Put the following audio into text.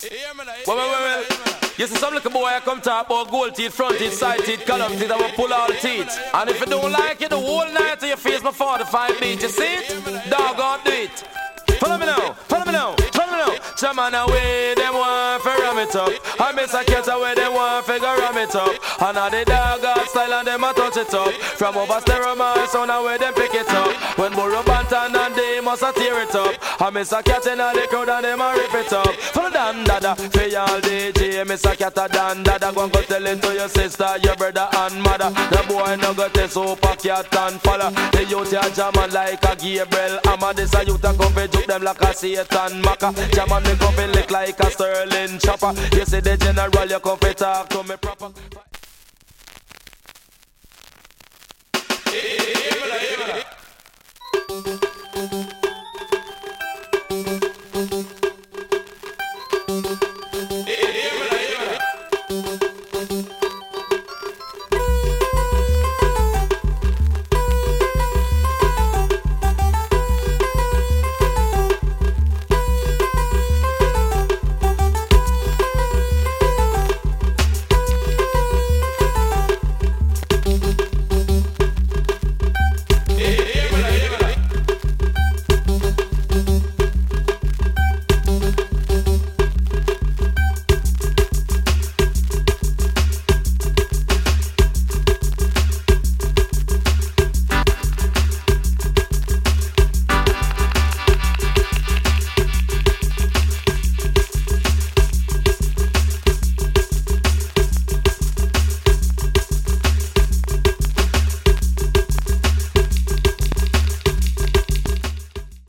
Well. You see some little boy I come talk about gold teeth, front teeth, side teeth, column teeth, I will pull all the teeth. And if you don't like it, the whole night to your face, my 45 beat, you see it? Dog on do it. Follow me now. Some man away, them want to ram it up. I miss a cat away, them want to ram it up. And all the dog got style and them a touch it up. From over stereo man, sound away, them pick it up. When Burro Banton and they must a tear it up. I miss a cat in all the crowd and them a rip it up. Follow Dan Dada, for y'all DJ, miss a cat a Dan Dada. Go and go tell it to your sister, your brother and mother. The boy no got a super cat and follow. The youth a jamming like a Gabriel Amma. This a youth a come fi juke them like a Satan Maka. Jamming me come fi lick like a Sterling chopper. You see the general, you come fi talk to me proper.